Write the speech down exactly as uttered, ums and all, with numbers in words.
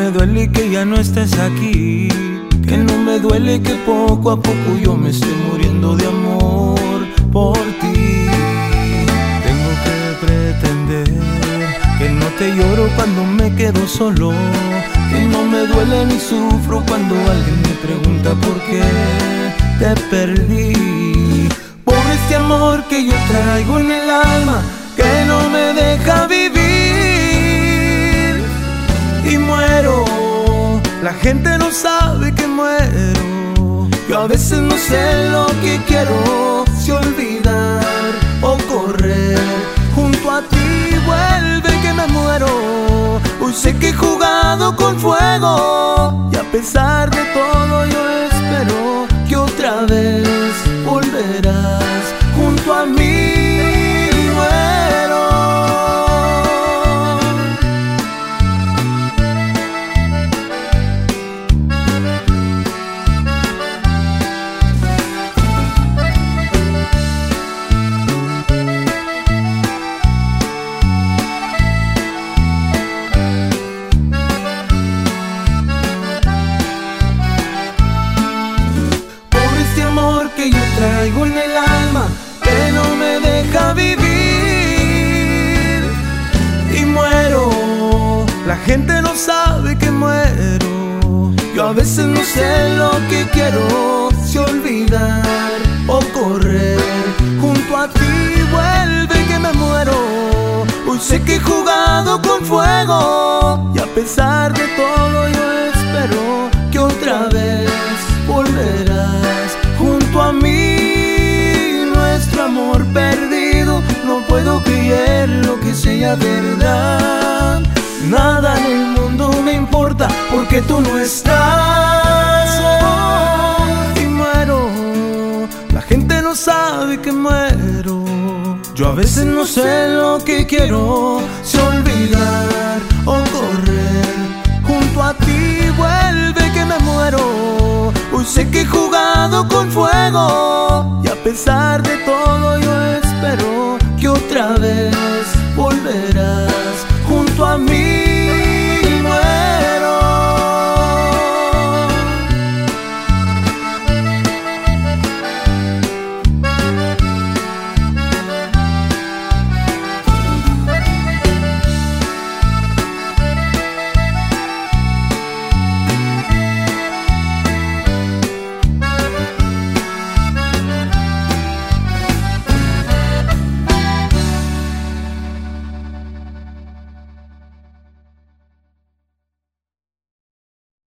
me duele que ya no estés aquí, que no me duele que poco a poco yo me esté muriendo de amor por ti. Tengo que pretender que no te lloro cuando me quedo solo, que no me duele ni sufro cuando alguien me pregunta por qué te perdí. Por este amor que yo traigo en el alma, que no me deja vivir. Y muero, la gente no sabe que muero. Yo a veces no sé lo que quiero, si olvidar o correr junto a ti. Vuelve que me muero. Hoy sé que he jugado con fuego, y a pesar de todo yo espero que otra vez volverás junto a mí. Que yo traigo en el alma, que no me deja vivir. Y muero, la gente no sabe que muero. Yo a veces no sé lo que quiero, si olvidar o correr junto a ti. Vuelve que me muero. Hoy sé que he jugado con fuego, y a pesar de todo yo espero que otra vez volverás junto a mí. Nuestro amor perdido, no puedo creer lo que sea verdad. Nada en el mundo me importa porque tú no estás. Y muero, la gente no sabe que muero. Yo a veces no sé lo que quiero, si olvidar o correr junto a ti. Vuelve que me muero. Hoy sé que he jugado con fuego, y a pesar de todo yo